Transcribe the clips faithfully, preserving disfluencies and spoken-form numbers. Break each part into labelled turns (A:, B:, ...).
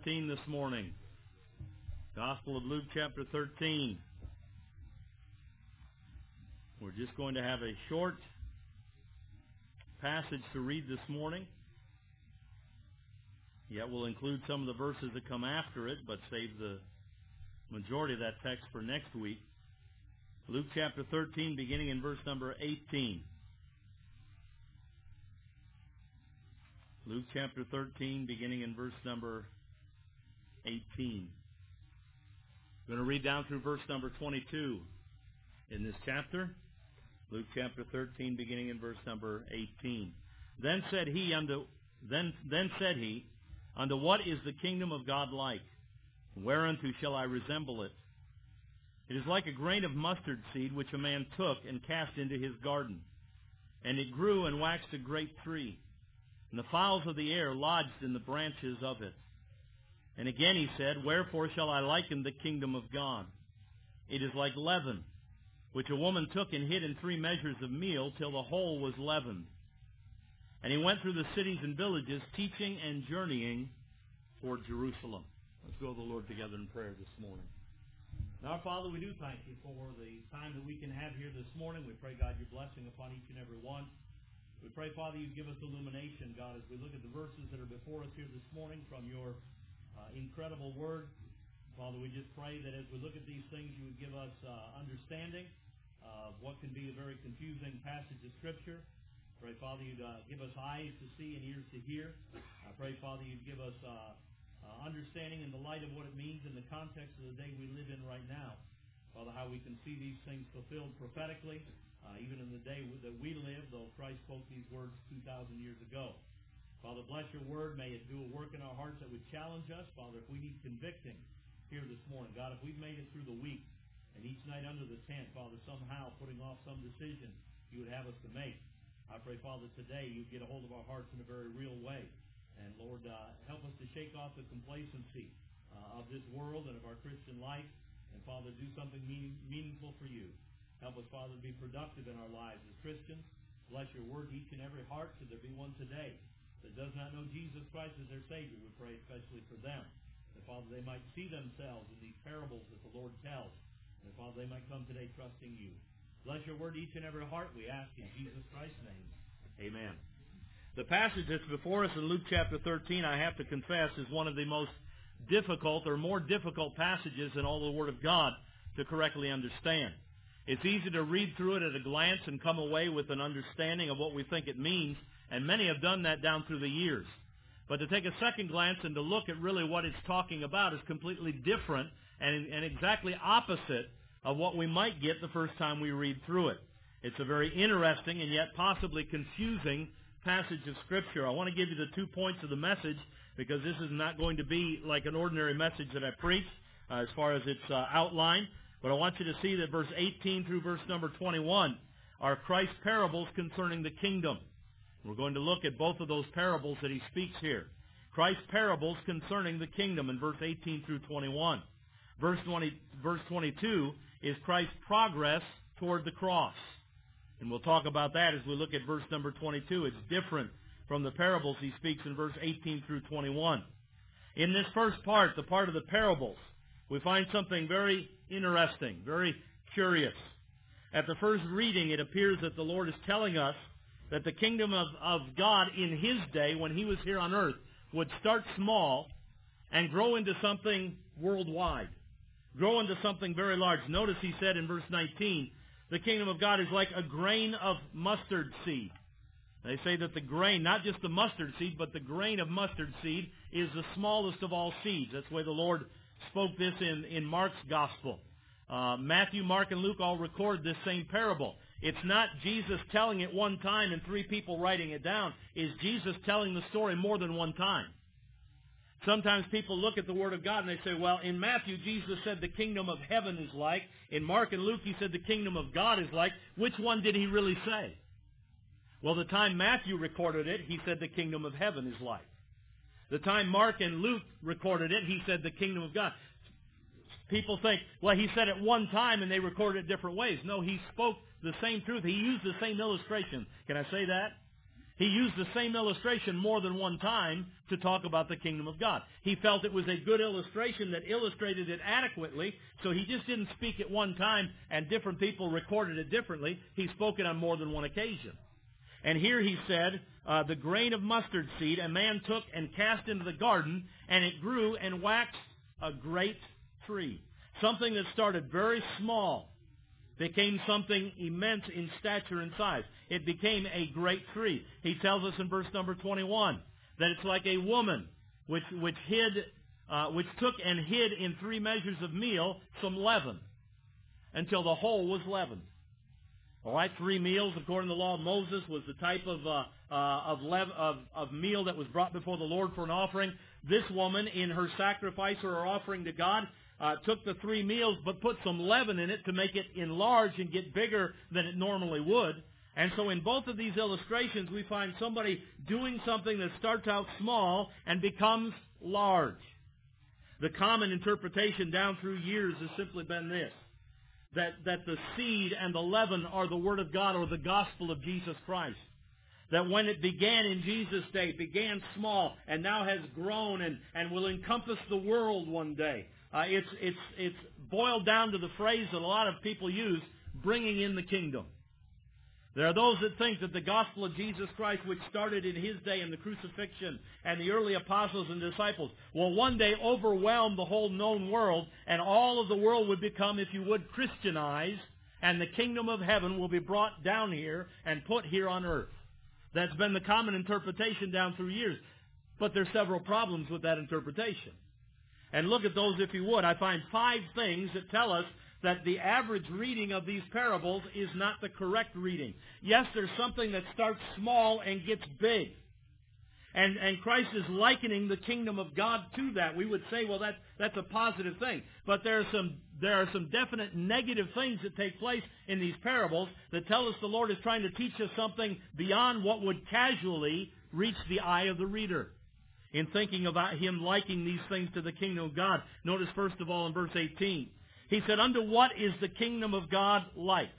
A: thirteen this morning. Gospel of Luke chapter thirteen. We're just going to have a short passage to read this morning. Yet we'll include some of the verses that come after it, but save the majority of that text for next week. Luke chapter thirteen, beginning in verse number eighteen. Luke chapter thirteen, beginning in verse number eighteen. I'm going to read down through verse number twenty-two in this chapter. Luke chapter thirteen, beginning in verse number eighteen. Then said he unto then then said he, Unto what is the kingdom of God like? Whereunto shall I resemble it? It is like a grain of mustard seed which a man took and cast into his garden. And it grew and waxed a great tree, and the fowls of the air lodged in the branches of it. And again he said, Wherefore shall I liken the kingdom of God? It is like leaven, which a woman took and hid in three measures of meal till the whole was leavened. And he went through the cities and villages, teaching and journeying toward Jerusalem. Let's go to the Lord together in prayer this morning. Now, our Father, we do thank you for the time that we can have here this morning. We pray, God, your blessing upon each and every one. We pray, Father, you give us illumination, God, as we look at the verses that are before us here this morning from your uh, incredible word. Father, we just pray that as we look at these things, you would give us uh, understanding of what can be a very confusing passage of Scripture. Pray, Father, you'd uh, give us eyes to see and ears to hear. I pray, Father, you'd give us uh, uh, understanding in the light of what it means in the context of the day we live in right now. Father, how we can see these things fulfilled prophetically, uh, even in the day that we live, though Christ spoke these words two thousand years ago. Father, bless your word. May it do a work in our hearts that would challenge us. Father, if we need convicting here this morning, God, if we've made it through the week, and each night under the tent, Father, somehow putting off some decision you would have us to make, I pray, Father, today you get a hold of our hearts in a very real way. And, Lord, uh, help us to shake off the complacency uh, of this world and of our Christian life. And, Father, do something meaning, meaningful for you. Help us, Father, to be productive in our lives as Christians. Bless your word to each and every heart. Should there be one today that does not know Jesus Christ as their Savior, we pray especially for them. That, Father, they might see themselves in these parables that the Lord tells. And, Father, they might come today trusting you. Bless your word to each and every heart, we ask in Jesus Christ's name. Amen. The passage that's before us in Luke chapter thirteen, I have to confess, is one of the most difficult or more difficult passages in all the Word of God to correctly understand. It's easy to read through it at a glance and come away with an understanding of what we think it means, and many have done that down through the years. But to take a second glance and to look at really what it's talking about is completely different and, and exactly opposite of what we might get the first time we read through it. It's a very interesting and yet possibly confusing passage of Scripture. I want to give you the two points of the message because this is not going to be like an ordinary message that I preach uh, as far as its uh, outline. But I want you to see that verse eighteen through verse number twenty-one are Christ's parables concerning the kingdom. We're going to look at both of those parables that he speaks here. Christ's parables concerning the kingdom in verse eighteen through twenty-one. Verse twenty, verse twenty-two is Christ's progress toward the cross. And we'll talk about that as we look at verse number twenty-two. It's different from the parables he speaks in verse eighteen through twenty-one. In this first part, the part of the parables, we find something very interesting, very curious. At the first reading, it appears that the Lord is telling us that the kingdom of, of God in his day, when he was here on earth, would start small and grow into something worldwide. Grow into something very large. Notice he said in verse nineteen, the kingdom of God is like a grain of mustard seed. They say that the grain, not just the mustard seed, but the grain of mustard seed is the smallest of all seeds. That's the way the Lord spoke this in, in Mark's gospel. Uh, Matthew, Mark, and Luke all record this same parable. It's not Jesus telling it one time and three people writing it down. It's Jesus telling the story more than one time. Sometimes people look at the Word of God and they say, well, in Matthew, Jesus said the kingdom of heaven is like. In Mark and Luke, he said the kingdom of God is like. Which one did he really say? Well, the time Matthew recorded it, he said the kingdom of heaven is like. The time Mark and Luke recorded it, he said the kingdom of God. People think, well, he said it one time and they recorded it different ways. No, he spoke the same truth. He used the same illustration. Can I say that? He used the same illustration more than one time to talk about the kingdom of God. He felt it was a good illustration that illustrated it adequately, so he just didn't speak it one time and different people recorded it differently. He spoke it on more than one occasion. And here he said, uh, the grain of mustard seed a man took and cast into the garden, and it grew and waxed a great tree. Something that started very small became something immense in stature and size. It became a great tree. He tells us in verse number twenty-one that it's like a woman which which hid, uh, which took and hid in three measures of meal some leaven until the whole was leavened. All right, three meals according to the law of Moses was the type of uh, uh, of, lev- of of meal that was brought before the Lord for an offering. This woman, in her sacrifice or her offering to God, uh, took the three meals but put some leaven in it to make it enlarge and get bigger than it normally would. And so in both of these illustrations, we find somebody doing something that starts out small and becomes large. The common interpretation down through years has simply been this, that, that the seed and the leaven are the Word of God or the gospel of Jesus Christ. That when it began in Jesus' day, it began small and now has grown and, and will encompass the world one day. Uh, it's, it's, it's boiled down to the phrase that a lot of people use, bringing in the kingdom. There are those that think that the gospel of Jesus Christ, which started in his day in the crucifixion and the early apostles and disciples, will one day overwhelm the whole known world, and all of the world would become, if you would, Christianized, and the kingdom of heaven will be brought down here and put here on earth. That's been the common interpretation down through years. But there's several problems with that interpretation. And look at those if you would. I find five things that tell us that the average reading of these parables is not the correct reading. Yes, there's something that starts small and gets big. And, and Christ is likening the kingdom of God to that. We would say, well, that, that's a positive thing. But there are some there are some definite negative things that take place in these parables that tell us the Lord is trying to teach us something beyond what would casually reach the eye of the reader. In thinking about him liking these things to the kingdom of God, notice first of all in verse eighteen, he said, unto what is the kingdom of God like?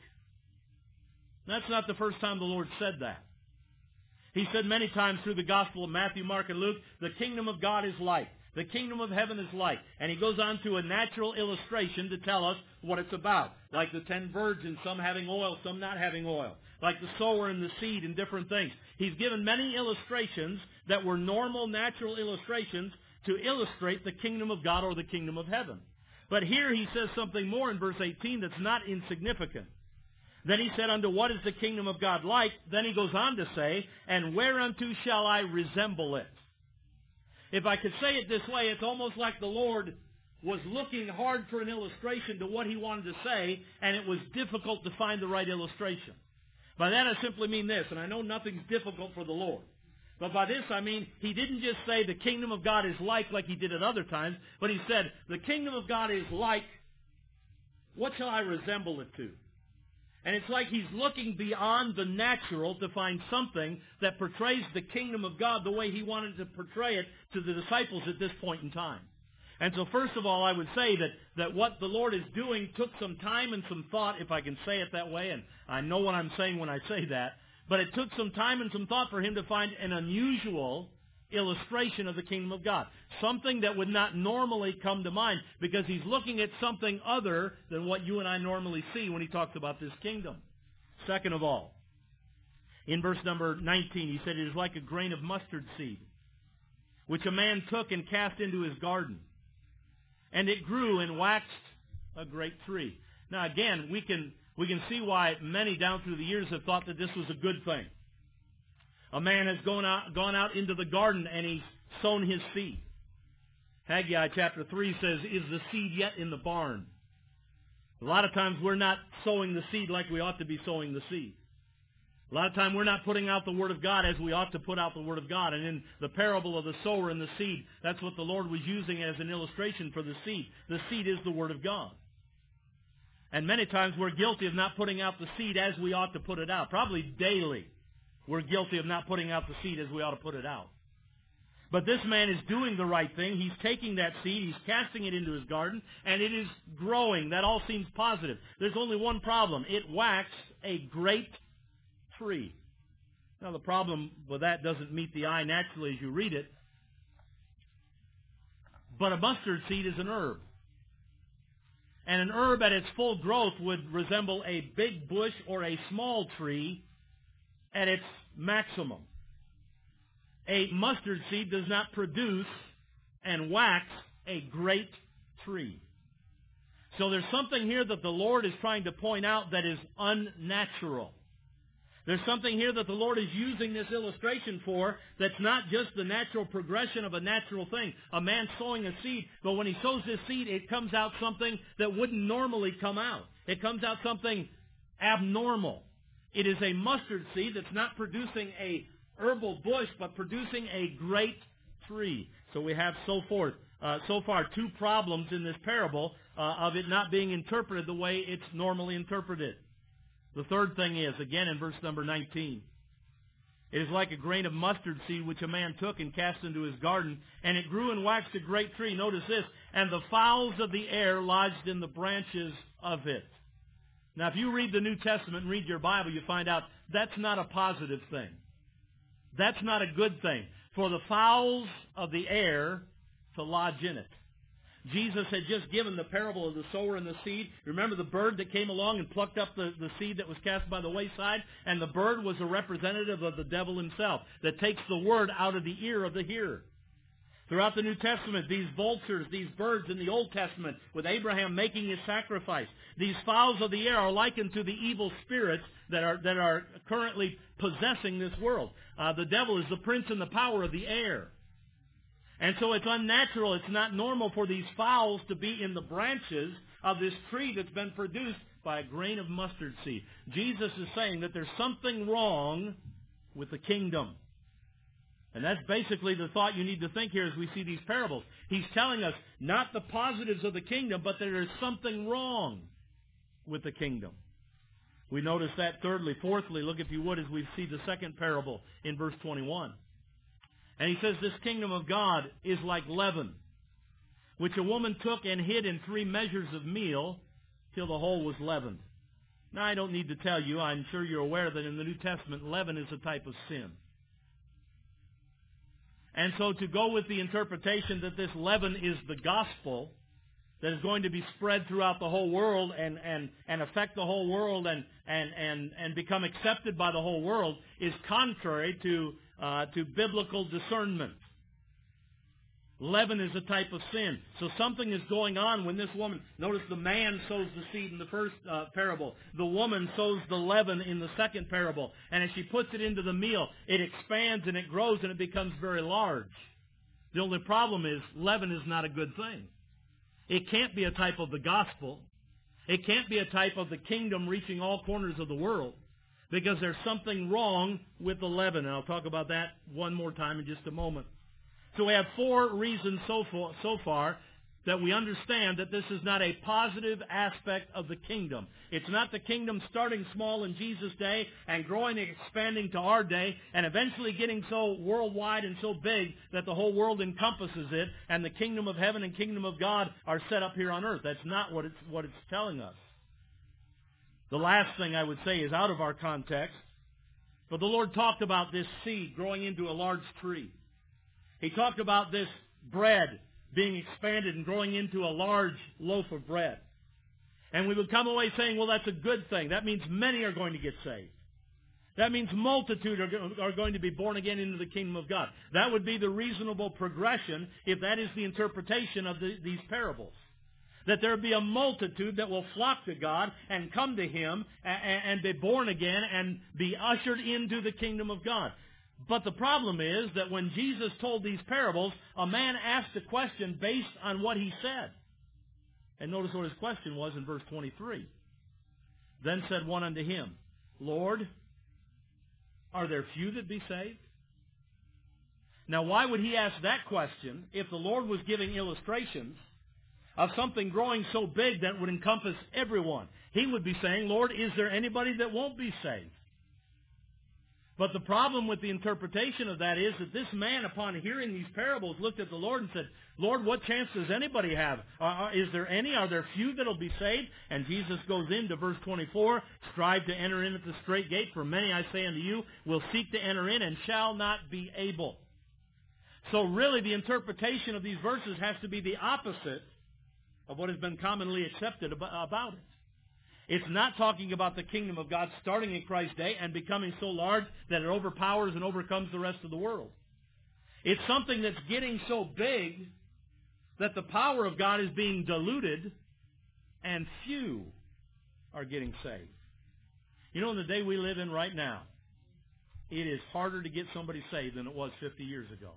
A: That's not the first time the Lord said that. He said many times through the Gospel of Matthew, Mark, and Luke, the kingdom of God is like. The kingdom of heaven is like. And he goes on to a natural illustration to tell us what it's about. Like the ten virgins, some having oil, some not having oil. Like the sower and the seed and different things. He's given many illustrations that were normal, natural illustrations to illustrate the kingdom of God or the kingdom of heaven. But here he says something more in verse eighteen that's not insignificant. Then he said, unto what is the kingdom of God like? Then he goes on to say, and whereunto shall I resemble it? If I could say it this way, it's almost like the Lord was looking hard for an illustration to what he wanted to say, and it was difficult to find the right illustration. By that I simply mean this, and I know nothing's difficult for the Lord. But by this I mean he didn't just say the kingdom of God is like like he did at other times, but he said the kingdom of God is like, what shall I resemble it to? And it's like he's looking beyond the natural to find something that portrays the kingdom of God the way he wanted to portray it to the disciples at this point in time. And so first of all, I would say that, that what the Lord is doing took some time and some thought, if I can say it that way, and I know what I'm saying when I say that, but it took some time and some thought for him to find an unusual illustration of the kingdom of God. Something that would not normally come to mind because he's looking at something other than what you and I normally see when he talks about this kingdom. Second of all, in verse number nineteen, he said, it is like a grain of mustard seed, which a man took and cast into his garden. And it grew and waxed a great tree. Now again, we can, we can see why many down through the years have thought that this was a good thing. A man has gone out, gone out into the garden and he's sown his seed. Haggai chapter three says, is the seed yet in the barn? A lot of times we're not sowing the seed like we ought to be sowing the seed. A lot of time we're not putting out the Word of God as we ought to put out the Word of God. And in the parable of the sower and the seed, that's what the Lord was using as an illustration for the seed. The seed is the Word of God. And many times we're guilty of not putting out the seed as we ought to put it out. Probably daily we're guilty of not putting out the seed as we ought to put it out. But this man is doing the right thing. He's taking that seed, he's casting it into his garden, and it is growing. That all seems positive. There's only one problem. It waxed a great tree. Now, the problem with that doesn't meet the eye naturally as you read it, but a mustard seed is an herb. And an herb at its full growth would resemble a big bush or a small tree at its maximum. A mustard seed does not produce and wax a great tree. So there's something here that the Lord is trying to point out that is unnatural. There's something here that the Lord is using this illustration for that's not just the natural progression of a natural thing. A man sowing a seed, but when he sows this seed, it comes out something that wouldn't normally come out. It comes out something abnormal. It is a mustard seed that's not producing a herbal bush, but producing a great tree. So we have so forth, uh, so far two problems in this parable uh, of it not being interpreted the way it's normally interpreted. The third thing is, again in verse number nineteen, it is like a grain of mustard seed which a man took and cast into his garden, and it grew and waxed a great tree. Notice this, and the fowls of the air lodged in the branches of it. Now, if you read the New Testament and read your Bible, you find out that's not a positive thing. That's not a good thing for the fowls of the air to lodge in it. Jesus had just given the parable of the sower and the seed. Remember the bird that came along and plucked up the, the seed that was cast by the wayside? And the bird was a representative of the devil himself that takes the word out of the ear of the hearer. Throughout the New Testament, these vultures, these birds in the Old Testament, with Abraham making his sacrifice, these fowls of the air are likened to the evil spirits that are, that are currently possessing this world. Uh, the devil is the prince and the power of the air. And so it's unnatural, it's not normal for these fowls to be in the branches of this tree that's been produced by a grain of mustard seed. Jesus is saying that there's something wrong with the kingdom. And that's basically the thought you need to think here as we see these parables. He's telling us not the positives of the kingdom, but that there's something wrong with the kingdom. We notice that thirdly. Fourthly, look if you would as we see the second parable in verse twenty-one. And he says, this kingdom of God is like leaven, which a woman took and hid in three measures of meal till the whole was leavened. Now, I don't need to tell you, I'm sure you're aware that in the New Testament, leaven is a type of sin. And so to go with the interpretation that this leaven is the gospel that is going to be spread throughout the whole world and, and, and affect the whole world and, and, and, and become accepted by the whole world is contrary to Uh, to biblical discernment. Leaven is a type of sin. So something is going on when this woman, notice the man sows the seed in the first uh, parable. The woman sows the leaven in the second parable. And as she puts it into the meal, it expands and it grows and it becomes very large. The only problem is leaven is not a good thing. It can't be a type of the gospel. It can't be a type of the kingdom reaching all corners of the world. Because there's something wrong with the leaven. And I'll talk about that one more time in just a moment. So we have four reasons so far, so far that we understand that this is not a positive aspect of the kingdom. It's not the kingdom starting small in Jesus' day and growing and expanding to our day and eventually getting so worldwide and so big that the whole world encompasses it and the kingdom of heaven and kingdom of God are set up here on earth. That's not what it's, what it's telling us. The last thing I would say is out of our context, but the Lord talked about this seed growing into a large tree. He talked about this bread being expanded and growing into a large loaf of bread. And we would come away saying, well, that's a good thing. That means many are going to get saved. That means multitude are, are going to be born again into the kingdom of God. That would be the reasonable progression if that is the interpretation of the, these parables. That there be a multitude that will flock to God and come to Him and, and be born again and be ushered into the kingdom of God. But the problem is that when Jesus told these parables, a man asked a question based on what he said. And notice what his question was in verse twenty-three. Then said one unto him, Lord, are there few that be saved? Now why would he ask that question if the Lord was giving illustrations of something growing so big that would encompass everyone? He would be saying, Lord, is there anybody that won't be saved? But the problem with the interpretation of that is that this man, upon hearing these parables, looked at the Lord and said, Lord, what chance does anybody have? Uh, is there any? Are there few that will be saved? And Jesus goes into verse twenty-four, strive to enter in at the straight gate, for many, I say unto you, will seek to enter in and shall not be able. So really the interpretation of these verses has to be the opposite of what has been commonly accepted about it. It's not talking about the kingdom of God starting in Christ's day and becoming so large that it overpowers and overcomes the rest of the world. It's something that's getting so big that the power of God is being diluted and few are getting saved. You know, in the day we live in right now, it is harder to get somebody saved than it was fifty years ago.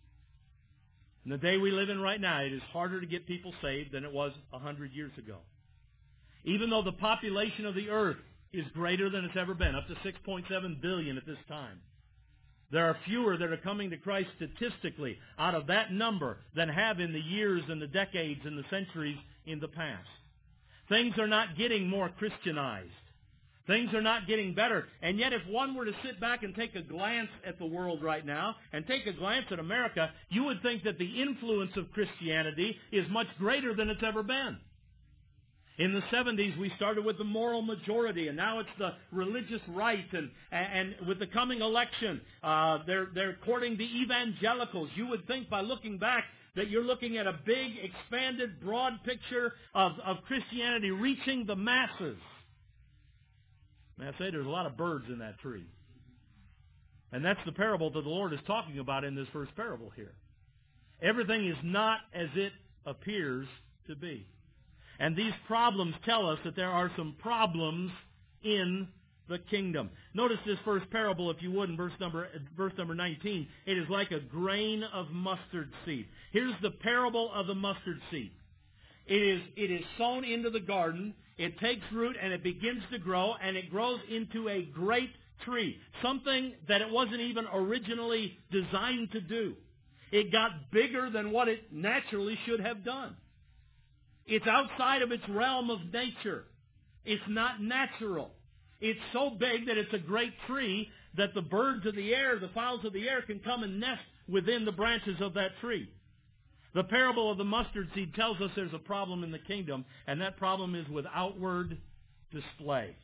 A: In the day we live in right now, it is harder to get people saved than it was one hundred years ago. Even though the population of the earth is greater than it's ever been, up to six point seven billion at this time, there are fewer that are coming to Christ statistically out of that number than have in the years and the decades and the centuries in the past. Things are not getting more Christianized. Things are not getting better. And yet if one were to sit back and take a glance at the world right now and take a glance at America, you would think that the influence of Christianity is much greater than it's ever been. In the seventies, we started with the moral majority, and now it's the religious right. And, and with the coming election, uh, they're, they're courting the evangelicals. You would think by looking back that you're looking at a big, expanded, broad picture of, of Christianity reaching the masses. May I say, there's a lot of birds in that tree. And that's the parable that the Lord is talking about in this first parable here. Everything is not as it appears to be. And these problems tell us that there are some problems in the kingdom. Notice this first parable, if you would, in verse number, verse number nineteen. It is like a grain of mustard seed. Here's the parable of the mustard seed. It is, it is sown into the garden. It takes root and it begins to grow, and it grows into a great tree. Something that it wasn't even originally designed to do. It got bigger than what it naturally should have done. It's outside of its realm of nature. It's not natural. It's so big that it's a great tree that the birds of the air, the fowls of the air, can come and nest within the branches of that tree. The parable of the mustard seed tells us there's a problem in the kingdom, and that problem is with outward display.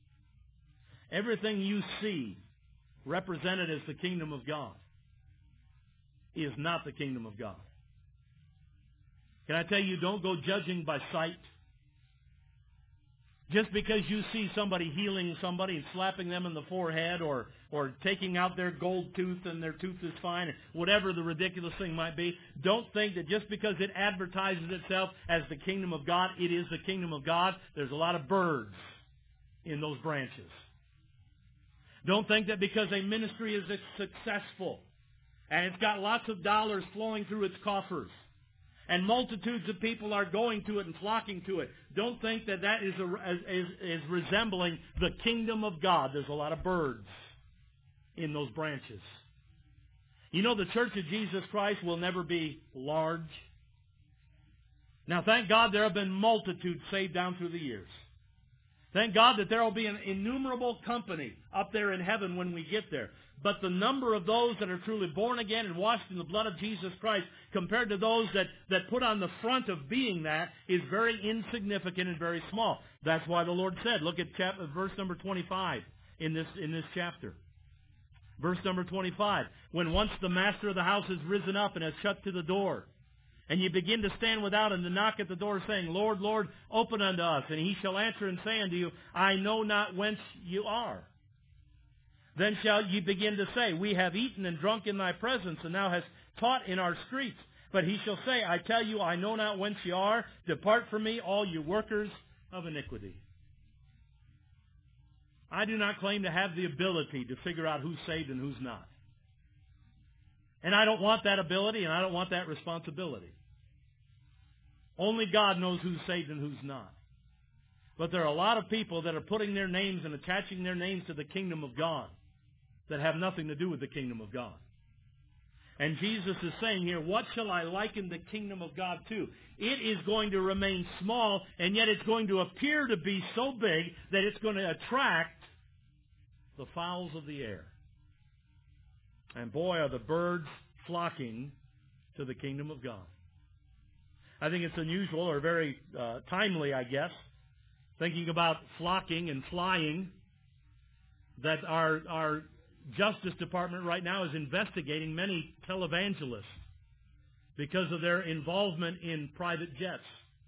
A: Everything you see represented as the kingdom of God is not the kingdom of God. Can I tell you, don't go judging by sight. Just because you see somebody healing somebody and slapping them in the forehead or, or taking out their gold tooth and their tooth is fine, whatever the ridiculous thing might be, don't think that just because it advertises itself as the kingdom of God, it is the kingdom of God. There's a lot of birds in those branches. Don't think that because a ministry is successful and it's got lots of dollars flowing through its coffers, and multitudes of people are going to it and flocking to it, don't think that that is, a, is, is resembling the kingdom of God. There's a lot of birds in those branches. You know, the Church of Jesus Christ will never be large. Now, thank God there have been multitudes saved down through the years. Thank God that there will be an innumerable company up there in heaven when we get there. But the number of those that are truly born again and washed in the blood of Jesus Christ compared to those that, that put on the front of being that is very insignificant and very small. That's why the Lord said, look at chapter, verse number twenty-five in this, in this chapter. Verse number twenty-five, when once the master of the house has risen up and has shut to the door, and you begin to stand without and to knock at the door, saying, Lord, Lord, open unto us. And he shall answer and say unto you, I know not whence you are. Then shall ye begin to say, we have eaten and drunk in thy presence, and thou hast taught in our streets. But he shall say, I tell you, I know not whence ye are. Depart from me, all you workers of iniquity. I do not claim to have the ability to figure out who's saved and who's not. And I don't want that ability, and I don't want that responsibility. Only God knows who's saved and who's not. But there are a lot of people that are putting their names and attaching their names to the kingdom of God that have nothing to do with the kingdom of God. And Jesus is saying here, what shall I liken the kingdom of God to? It is going to remain small, and yet it's going to appear to be so big that it's going to attract the fowls of the air. And boy, are the birds flocking to the kingdom of God. I think it's unusual or very uh, timely, I guess, thinking about flocking and flying, that our, our Justice Department right now is investigating many televangelists because of their involvement in private jets.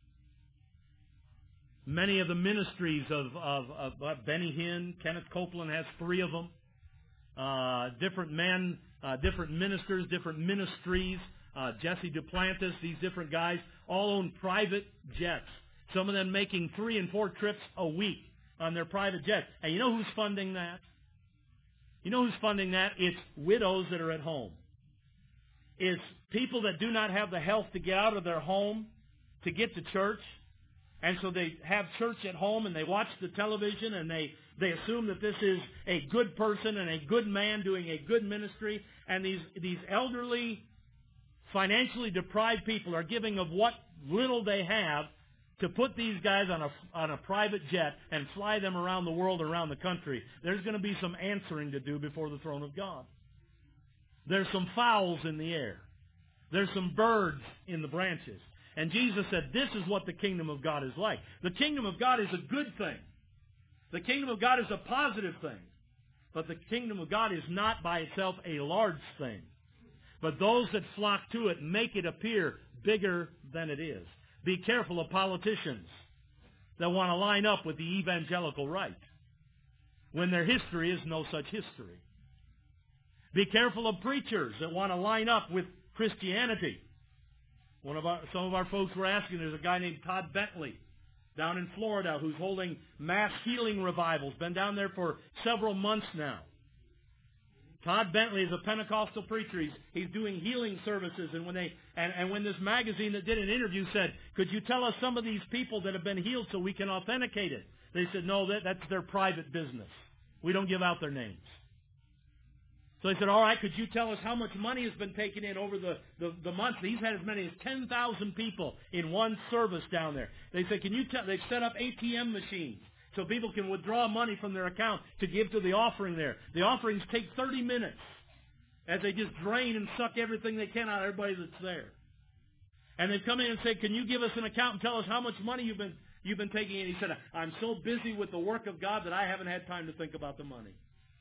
A: Many of the ministries of, of, of uh, Benny Hinn, Kenneth Copeland has three of them. Uh, different men, uh, different ministers, different ministries. Uh, Jesse Duplantis, these different guys, all own private jets. Some of them making three and four trips a week on their private jets. And you know who's funding that? You know who's funding that? It's widows that are at home. It's people that do not have the health to get out of their home to get to church. And so they have church at home and they watch the television and they, they assume that this is a good person and a good man doing a good ministry. And these, these elderly, financially deprived people are giving of what little they have to put these guys on a, on a private jet and fly them around the world, around the country. There's going to be some answering to do before the throne of God. There's some fowls in the air. There's some birds in the branches. And Jesus said, this is what the kingdom of God is like. The kingdom of God is a good thing. The kingdom of God is a positive thing. But the kingdom of God is not by itself a large thing. But those that flock to it make it appear bigger than it is. Be careful of politicians that want to line up with the evangelical right when their history is no such history. Be careful of preachers that want to line up with Christianity. One of our, some of our folks were asking, there's a guy named Todd Bentley down in Florida who's holding mass healing revivals, been down there for several months now. Todd Bentley is a Pentecostal preacher. He's, he's doing healing services. And when they and, and when this magazine that did an interview said, could you tell us some of these people that have been healed so we can authenticate it? They said, no, that, that's their private business. We don't give out their names. So they said, all right, could you tell us how much money has been taken in over the, the, the months? He's had as many as ten thousand people in one service down there. They said, can you tell, they've set up A T M machines so people can withdraw money from their account to give to the offering there. The offerings take thirty minutes as they just drain and suck everything they can out of everybody that's there. And they've come in and said, can you give us an account and tell us how much money you've been, you've been taking in? He said, I'm so busy with the work of God that I haven't had time to think about the money.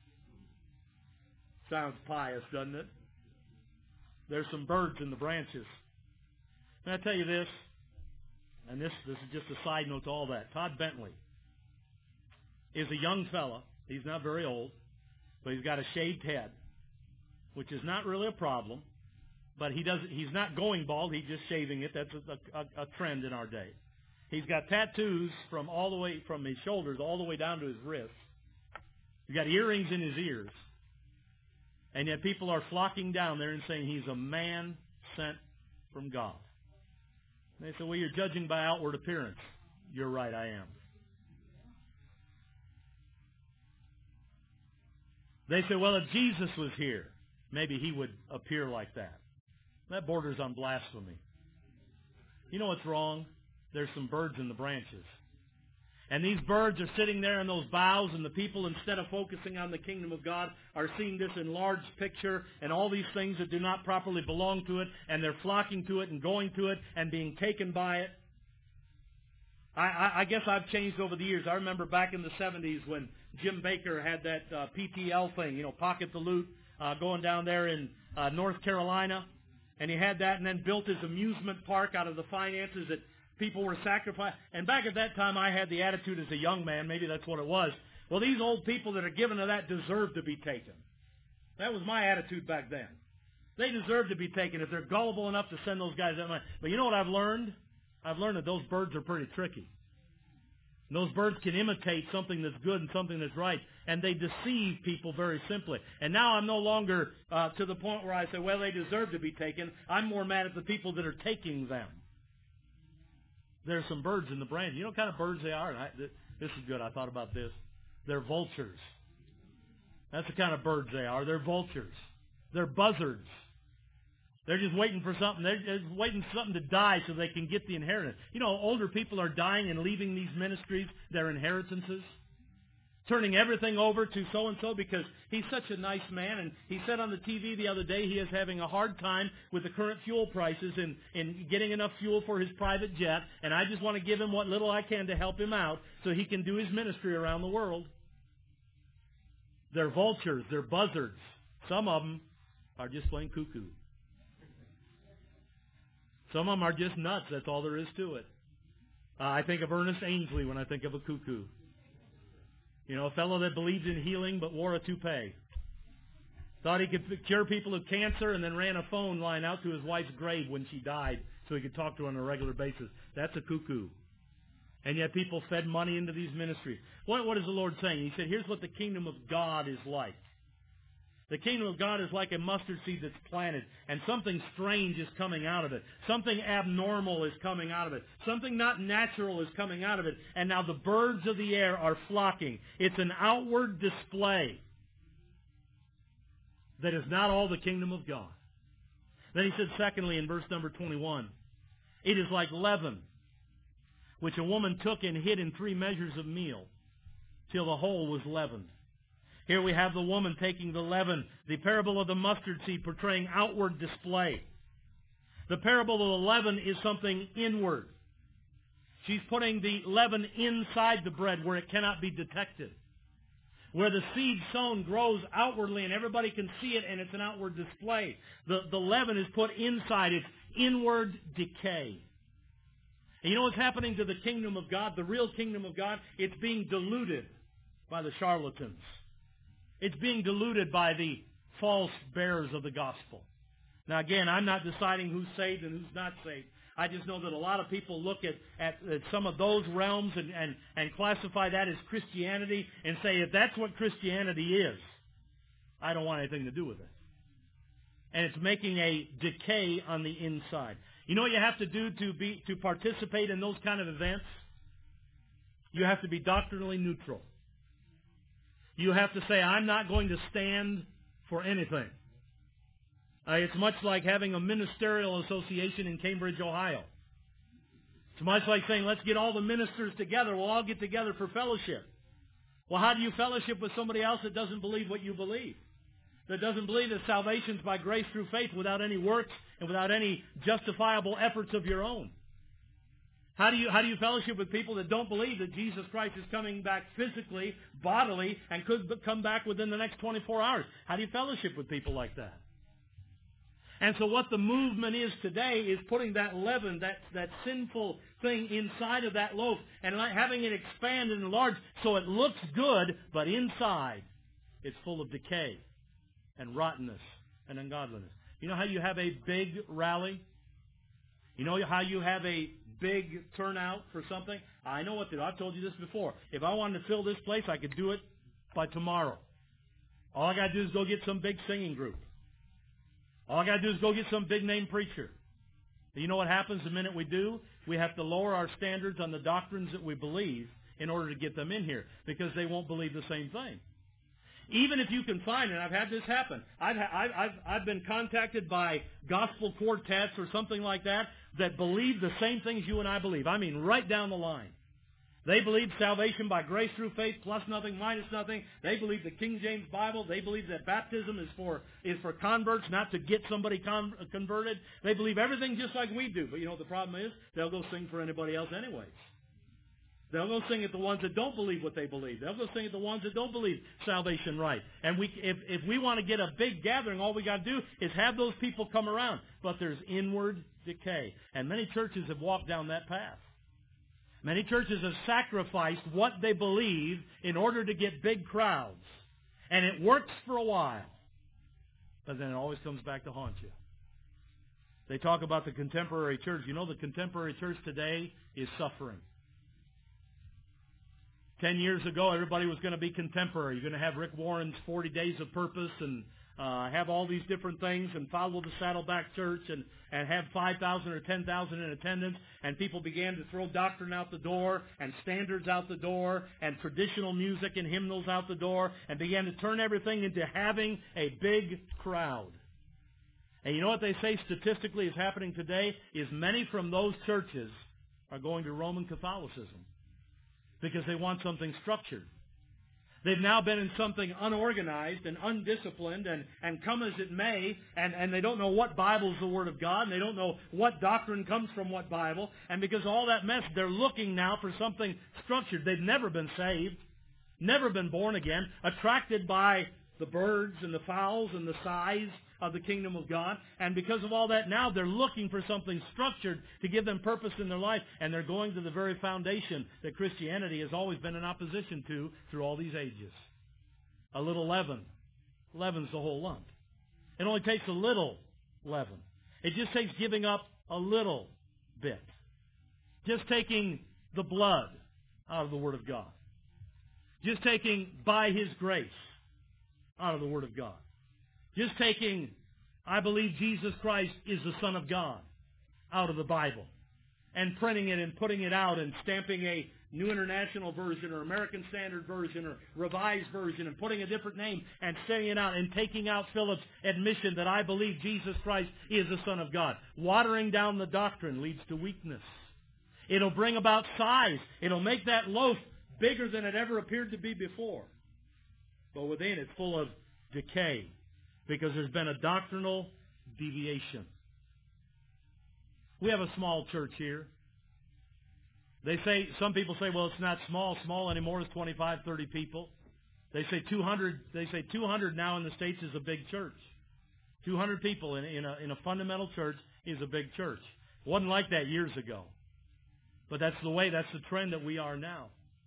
A: Sounds pious, doesn't it? There's some birds in the branches. Can I tell you this? And this, this is just a side note to all that. Todd Bentley is a young fella. He's not very old, but he's got a shaved head, which is not really a problem. But he doesn't. He's not going bald. He's just shaving it. That's a, a, a trend in our day. He's got tattoos from all the way from his shoulders all the way down to his wrists. He's got earrings in his ears. And yet people are flocking down there and saying he's a man sent from God. And they say, well, you're judging by outward appearance. You're right, I am. They say, well, if Jesus was here, maybe he would appear like that. That borders on blasphemy. You know what's wrong? There's some birds in the branches. And these birds are sitting there in those boughs, and the people, instead of focusing on the kingdom of God, are seeing this enlarged picture and all these things that do not properly belong to it, and they're flocking to it and going to it and being taken by it. I, I, I guess I've changed over the years. I remember back in the seventies when Jim Baker had that uh, P T L thing, you know, Pocket the Loot, uh, going down there in uh, North Carolina. And he had that and then built his amusement park out of the finances that people were sacrificing. And back at that time, I had the attitude as a young man, maybe that's what it was, well, these old people that are given to that deserve to be taken. That was my attitude back then. They deserve to be taken if they're gullible enough to send those guys that money. But you know what I've learned? I've learned that those birds are pretty tricky. And those birds can imitate something that's good and something that's right, and they deceive people very simply. And now I'm no longer uh, to the point where I say, well, they deserve to be taken. I'm more mad at the people that are taking them. There's some birds in the branch. You know what kind of birds they are? And I, this is good. I thought about this. They're vultures. That's the kind of birds they are. They're vultures. They're buzzards. They're just waiting for something. They're just waiting for something to die so they can get the inheritance. You know, older people are dying and leaving these ministries their inheritances. turning everything over to so-and-so because he's such a nice man. And he said on the T V the other day he is having a hard time with the current fuel prices and, and getting enough fuel for his private jet. And I just want to give him what little I can to help him out so he can do his ministry around the world. They're vultures. They're buzzards. Some of them are just plain cuckoo. Some of them are just nuts. That's all there is to it. Uh, I think of Ernest Ainsley when I think of a cuckoo. You know, a fellow that believed in healing but wore a toupee. Thought he could cure people of cancer and then ran a phone line out to his wife's grave when she died so he could talk to her on a regular basis. That's a cuckoo. And yet people fed money into these ministries. What, what is the Lord saying? He said, here's what the kingdom of God is like. The kingdom of God is like a mustard seed that's planted, and something strange is coming out of it. Something abnormal is coming out of it. Something not natural is coming out of it. And now the birds of the air are flocking. It's an outward display that is not all the kingdom of God. Then he said, secondly, in verse number twenty-one, it is like leaven, which a woman took and hid in three measures of meal, till the whole was leavened. Here we have the woman taking the leaven, the parable of the mustard seed portraying outward display. The parable of the leaven is something inward. She's putting the leaven inside the bread where it cannot be detected. Where the seed sown grows outwardly and everybody can see it and it's an outward display. The, the leaven is put inside. It's inward decay. And you know what's happening to the kingdom of God, the real kingdom of God? It's being diluted by the charlatans. It's being diluted by the false bearers of the gospel. Now again, I'm not deciding who's saved and who's not saved. I just know that a lot of people look at, at, at some of those realms and, and, and classify that as Christianity and say, if that's what Christianity is, I don't want anything to do with it. And it's making a decay on the inside. You know what you have to do to be to participate in those kind of events? You have to be doctrinally neutral. You have to say, I'm not going to stand for anything. Uh, it's much like having a ministerial association in Cambridge, Ohio. It's much like saying, let's get all the ministers together. We'll all get together for fellowship. Well, how do you fellowship with somebody else that doesn't believe what you believe? That doesn't believe that salvation's by grace through faith without any works and without any justifiable efforts of your own? How do you how do you fellowship with people that don't believe that Jesus Christ is coming back physically, bodily, and could come back within the next twenty-four hours? How do you fellowship with people like that? And so what the movement is today is putting that leaven, that, that sinful thing inside of that loaf and having it expand and enlarge so it looks good, but inside it's full of decay and rottenness and ungodliness. You know how you have a big rally? You know how you have a big turnout for something? I know what to do. I've told you this before. If I wanted to fill this place, I could do it by tomorrow. All I got to do is go get some big singing group. All I got to do is go get some big name preacher. You know what happens the minute we do? We have to lower our standards on the doctrines that we believe in order to get them in here because they won't believe the same thing. Even if you can find it, I've had this happen. I've, I've, I've, I've been contacted by gospel quartets or something like that that believe the same things you and I believe. I mean, right down the line. They believe salvation by grace through faith, plus nothing, minus nothing. They believe the King James Bible. They believe that baptism is for is for converts, not to get somebody con- converted. They believe everything just like we do. But you know what the problem is? They'll go sing for anybody else anyways. They'll go sing at the ones that don't believe what they believe. They'll go sing at the ones that don't believe salvation right. And we, if, if we want to get a big gathering, all we got to do is have those people come around. But there's inward decay. And many churches have walked down that path. Many churches have sacrificed what they believe in order to get big crowds. And it works for a while. But then it always comes back to haunt you. They talk about the contemporary church. You know, the contemporary church today is suffering. Ten years ago, everybody was going to be contemporary. You're going to have Rick Warren's forty days of purpose and uh, have all these different things and follow the Saddleback Church and, and have five thousand or ten thousand in attendance. And people began to throw doctrine out the door and standards out the door and traditional music and hymnals out the door and began to turn everything into having a big crowd. And you know what they say statistically is happening today is many from those churches are going to Roman Catholicism. Because they want something structured. They've now been in something unorganized and undisciplined and, and come as it may, and, and they don't know what Bible is the Word of God, and they don't know what doctrine comes from what Bible. And because of all that mess, they're looking now for something structured. They've never been saved, never been born again, attracted by the birds and the fowls and the size of the kingdom of God. And because of all that, now they're looking for something structured to give them purpose in their life. And they're going to the very foundation that Christianity has always been in opposition to through all these ages. A little leaven. Leaven's the whole lump. It only takes a little leaven. It just takes giving up a little bit. Just taking the blood out of the Word of God. Just taking by His grace out of the Word of God. Just taking, I believe Jesus Christ is the Son of God, out of the Bible. And printing it and putting it out and stamping a New International Version or American Standard Version or Revised Version and putting a different name and sending it out and taking out Philip's admission that I believe Jesus Christ is the Son of God. Watering down the doctrine leads to weakness. It'll bring about size. It'll make that loaf bigger than it ever appeared to be before. But within it's full of decay because there's been a doctrinal deviation. We have a small church here. They say, some people say, well, it's not small. Small anymore is twenty-five, thirty people. They say two hundred. They say two hundred now in the States is a big church. two hundred people in, in a in a fundamental church is a big church. It wasn't like that years ago, but that's the way. That's the trend that we are now.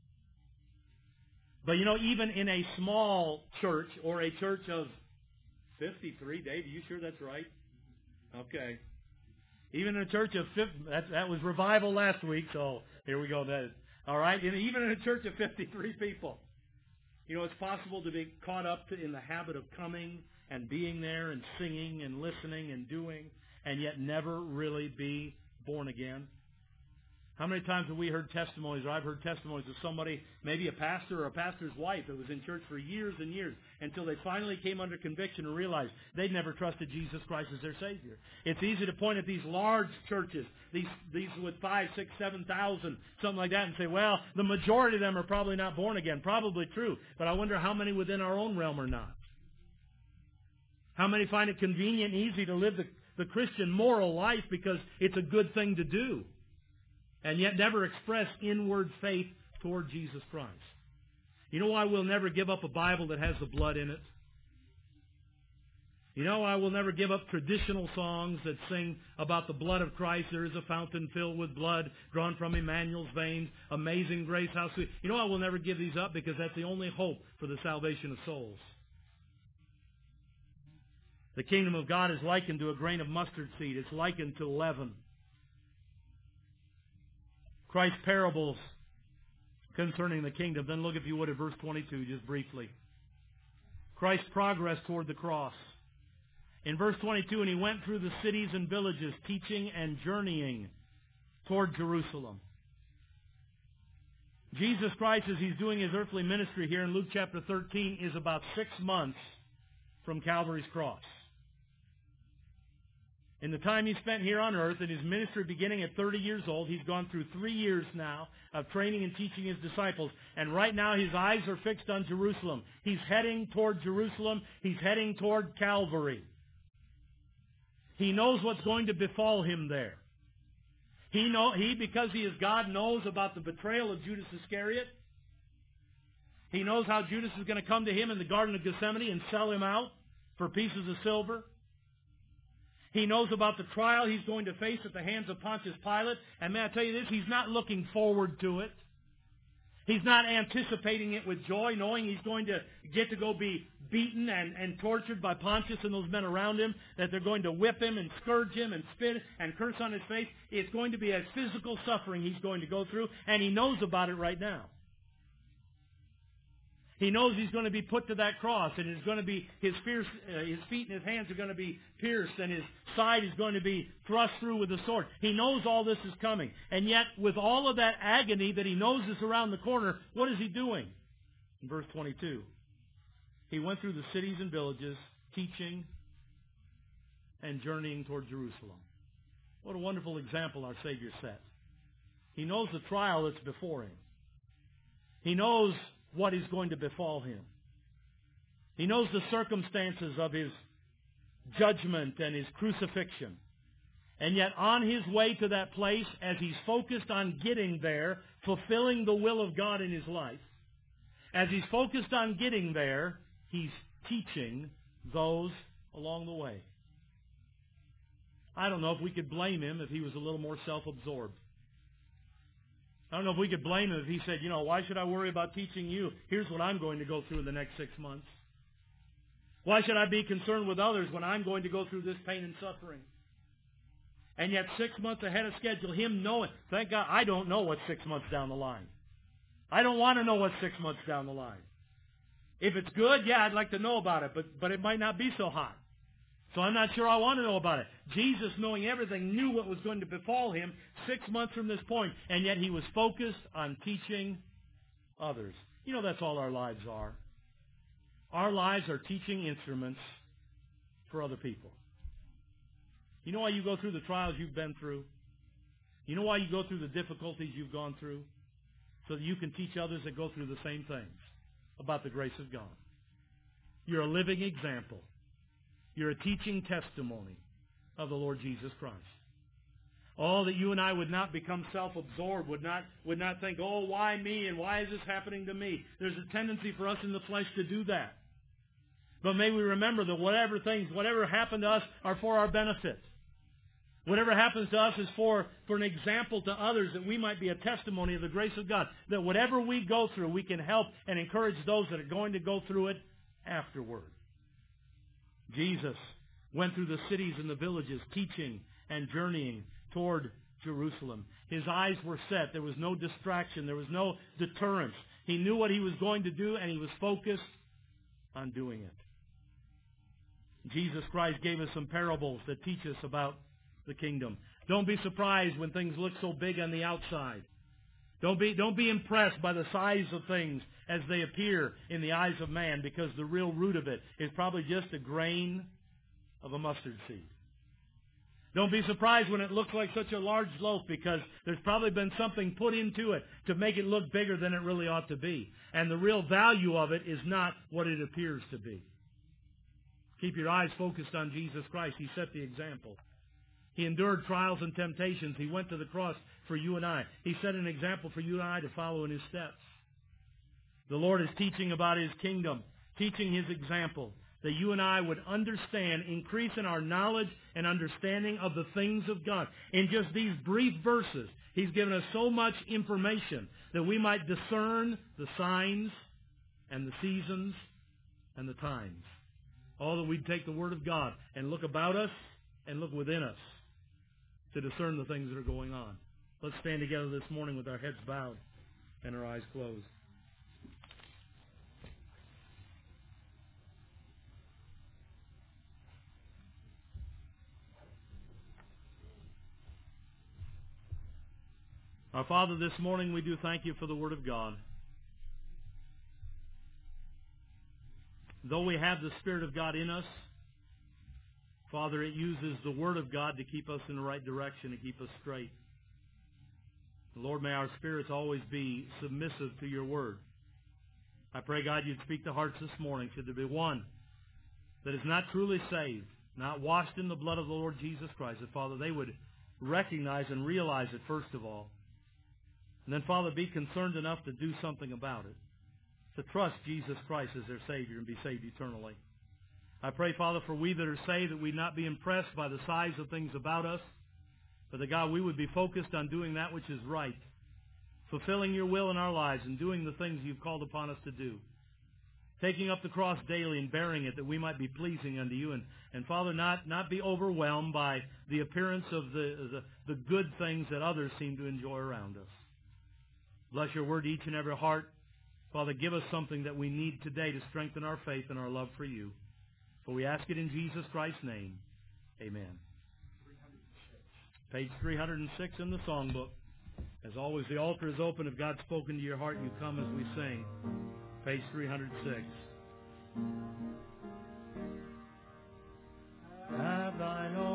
A: But you know, even in a small church or a church of fifty-three, Dave, are you sure that's right? Okay. Even in a church of fifty, that, that was revival last week, so here we go. That, all right? And even in a church of fifty-three people, you know, it's possible to be caught up to, in the habit of coming and being there and singing and listening and doing, and yet never really be born again. How many times have we heard testimonies, or I've heard testimonies of somebody, maybe a pastor or a pastor's wife that was in church for years and years until they finally came under conviction and realized they'd never trusted Jesus Christ as their Savior. It's easy to point at these large churches, these these with five, six, seven thousand, something like that, and say, well, the majority of them are probably not born again. Probably true, but I wonder how many within our own realm are not. How many find it convenient and easy to live the, the Christian moral life because it's a good thing to do, and yet never express inward faith toward Jesus Christ. You know why we'll never give up a Bible that has the blood in it? You know why we'll never give up traditional songs that sing about the blood of Christ? There is a fountain filled with blood drawn from Emmanuel's veins. Amazing grace, how sweet. You know why we'll never give these up? Because that's the only hope for the salvation of souls. The kingdom of God is likened to a grain of mustard seed. It's likened to leaven. Christ's parables concerning the kingdom. Then look, if you would, at verse twenty-two, just briefly. Christ's progress toward the cross. In verse twenty-two, and he went through the cities and villages, teaching and journeying toward Jerusalem. Jesus Christ, as he's doing his earthly ministry here in Luke chapter thirteen, is about six months from Calvary's cross. In the time he spent here on earth, in his ministry beginning at thirty years old, he's gone through three years now of training and teaching his disciples. And right now his eyes are fixed on Jerusalem. He's heading toward Jerusalem. He's heading toward Calvary. He knows what's going to befall him there. He, know, he, because he is God, knows about the betrayal of Judas Iscariot. He knows how Judas is going to come to him in the Garden of Gethsemane and sell him out for pieces of silver. He knows about the trial he's going to face at the hands of Pontius Pilate. And may I tell you this, he's not looking forward to it. He's not anticipating it with joy, knowing he's going to get to go be beaten and, and tortured by Pontius and those men around him, that they're going to whip him and scourge him and spit and curse on his face. It's going to be a physical suffering he's going to go through, and he knows about it right now. He knows he's going to be put to that cross, and it's going to be his, fierce, uh, his feet and his hands are going to be pierced, and his side is going to be thrust through with a sword. He knows all this is coming. And yet, with all of that agony that he knows is around the corner, what is he doing? In verse twenty-two, he went through the cities and villages, teaching and journeying toward Jerusalem. What a wonderful example our Savior set. He knows the trial that's before him. He knows what is going to befall him. He knows the circumstances of his judgment and his crucifixion. And yet on his way to that place, as he's focused on getting there, fulfilling the will of God in his life, as he's focused on getting there, he's teaching those along the way. I don't know if we could blame him if he was a little more self-absorbed. I don't know if we could blame him if he said, you know, why should I worry about teaching you? Here's what I'm going to go through in the next six months. Why should I be concerned with others when I'm going to go through this pain and suffering? And yet six months ahead of schedule, him knowing, thank God, I don't know what's six months down the line. I don't want to know what's six months down the line. If it's good, yeah, I'd like to know about it, but, but it might not be so hot. So I'm not sure I want to know about it. Jesus, knowing everything, knew what was going to befall him six months from this point, and yet he was focused on teaching others. You know, that's all our lives are. Our lives are teaching instruments for other people. You know why you go through the trials you've been through? You know why you go through the difficulties you've gone through? So that you can teach others that go through the same things about the grace of God. You're a living example. You're a teaching testimony of the Lord Jesus Christ. Oh, that you and I would not become self-absorbed, would not, would not think, oh, why me and why is this happening to me? There's a tendency for us in the flesh to do that. But may we remember that whatever things, whatever happened to us are for our benefit. Whatever happens to us is for, for an example to others, that we might be a testimony of the grace of God. That whatever we go through, we can help and encourage those that are going to go through it afterward. Jesus went through the cities and the villages, teaching and journeying toward Jerusalem. His eyes were set. There was no distraction. There was no deterrence. He knew what he was going to do, and he was focused on doing it. Jesus Christ gave us some parables that teach us about the kingdom. Don't be surprised when things look so big on the outside. Don't be, don't be impressed by the size of things as they appear in the eyes of man, because the real root of it is probably just a grain of a mustard seed. Don't be surprised when it looks like such a large loaf, because there's probably been something put into it to make it look bigger than it really ought to be. And the real value of it is not what it appears to be. Keep your eyes focused on Jesus Christ. He set the example. He endured trials and temptations. He went to the cross for you and I. He set an example for you and I to follow in his steps. The Lord is teaching about his kingdom, teaching his example, that you and I would understand, increase in our knowledge and understanding of the things of God. In just these brief verses, he's given us so much information that we might discern the signs and the seasons and the times. All that we'd take the Word of God and look about us and look within us to discern the things that are going on. Let's stand together this morning with our heads bowed and our eyes closed. Our Father, this morning we do thank you for the Word of God. Though we have the Spirit of God in us, Father, it uses the Word of God to keep us in the right direction and keep us straight. Lord, may our spirits always be submissive to your Word. I pray, God, you'd speak to hearts this morning. Should there be one that is not truly saved, not washed in the blood of the Lord Jesus Christ, that, Father, they would recognize and realize it first of all. And then, Father, be concerned enough to do something about it, to trust Jesus Christ as their Savior and be saved eternally. I pray, Father, for we that are saved, that we not be impressed by the size of things about us, but that, God, we would be focused on doing that which is right, fulfilling your will in our lives and doing the things you've called upon us to do, taking up the cross daily and bearing it, that we might be pleasing unto you. And, and Father, not, not be overwhelmed by the appearance of the, the, the good things that others seem to enjoy around us. Bless your word to each and every heart. Father, give us something that we need today to strengthen our faith and our love for you. For we ask it in Jesus Christ's name. Amen. Page three hundred six in the songbook. As always, the altar is open. If God's spoken to your heart, you come as we sing. Page three hundred six. Have thine own